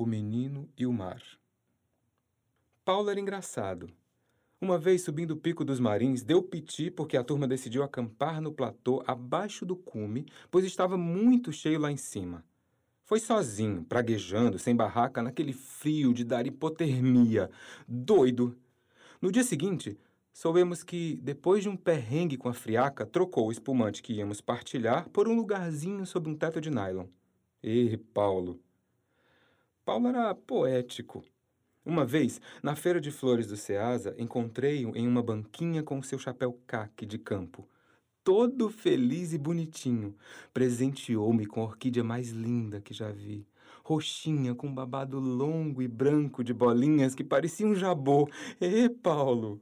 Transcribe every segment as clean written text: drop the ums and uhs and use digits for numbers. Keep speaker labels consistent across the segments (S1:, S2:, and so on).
S1: O Menino e o Mar. Paulo era engraçado. Uma vez, subindo o Pico dos Marins, deu piti porque a turma decidiu acampar no platô abaixo do cume, pois estava muito cheio lá em cima. Foi sozinho, praguejando, sem barraca, naquele frio de dar hipotermia. Doido! No dia seguinte, soubemos que, depois de um perrengue com a friaca, trocou o espumante que íamos partilhar por um lugarzinho sob um teto de nylon. Paulo! Paulo era poético. Uma vez, na feira de flores do Ceasa, encontrei-o em uma banquinha com seu chapéu caque de campo. Todo feliz e bonitinho, presenteou-me com a orquídea mais linda que já vi. Roxinha, com babado longo e branco de bolinhas que parecia um jabô. Paulo!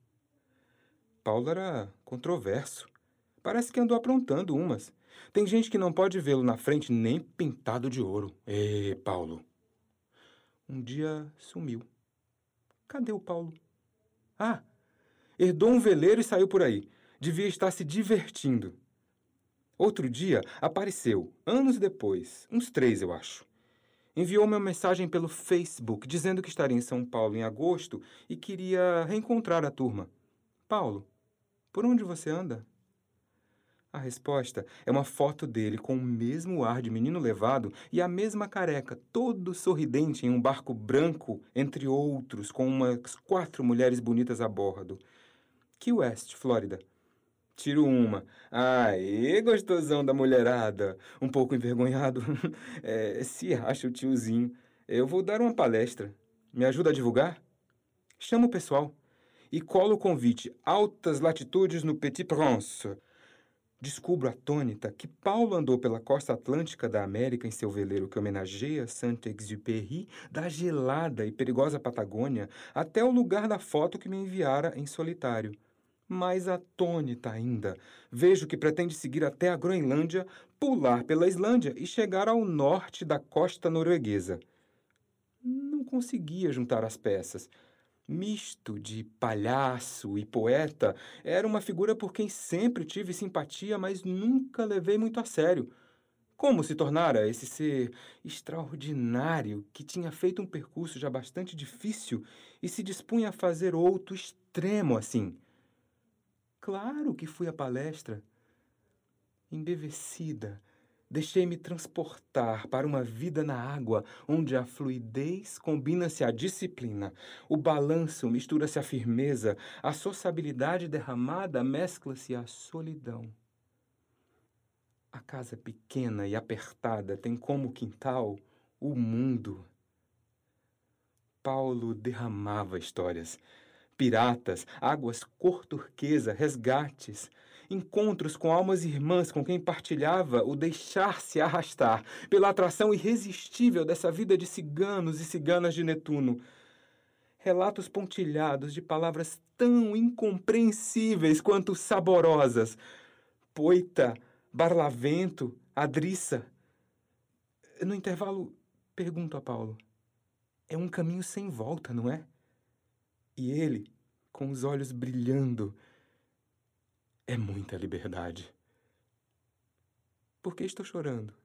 S1: Paulo era controverso. Parece que andou aprontando umas. Tem gente que não pode vê-lo na frente nem pintado de ouro. Paulo! Um dia sumiu. Cadê o Paulo? Ah, herdou um veleiro e saiu por aí. Devia estar se divertindo. Outro dia apareceu, anos depois, uns 3, eu acho. Enviou-me uma mensagem pelo Facebook dizendo que estaria em São Paulo em agosto e queria reencontrar a turma. Paulo, por onde você anda? A resposta é uma foto dele com o mesmo ar de menino levado e a mesma careca, todo sorridente em um barco branco, entre outros, com umas 4 mulheres bonitas a bordo. Key West, Flórida. Tiro uma. Aê, gostosão da mulherada. Um pouco envergonhado. Se acha o tiozinho. Eu vou dar uma palestra. Me ajuda a divulgar? Chama o pessoal. E cola o convite. Altas latitudes no Petit Prince. Descubro atônita que Paulo andou pela costa atlântica da América em seu veleiro que homenageia Saint-Exupéry, da gelada e perigosa Patagônia, até o lugar da foto que me enviara em solitário. Mais atônita ainda, vejo que pretende seguir até a Groenlândia, pular pela Islândia e chegar ao norte da costa norueguesa. Não conseguia juntar as peças. Misto de palhaço e poeta, era uma figura por quem sempre tive simpatia, mas nunca levei muito a sério. Como se tornara esse ser extraordinário que tinha feito um percurso já bastante difícil e se dispunha a fazer outro extremo assim? Claro que fui à palestra. Embevecida, deixei-me transportar para uma vida na água, onde a fluidez combina-se à disciplina, o balanço mistura-se à firmeza, a sociabilidade derramada mescla-se à solidão. A casa pequena e apertada tem como quintal o mundo. Paulo derramava histórias. Piratas, águas cor turquesa, resgates, encontros com almas irmãs com quem partilhava o deixar-se arrastar pela atração irresistível dessa vida de ciganos e ciganas de Netuno. Relatos pontilhados de palavras tão incompreensíveis quanto saborosas. Poita, barlavento, adriça. No intervalo, pergunto a Paulo: é um caminho sem volta, não é? E ele, com os olhos brilhando: é muita liberdade. Por que estou chorando?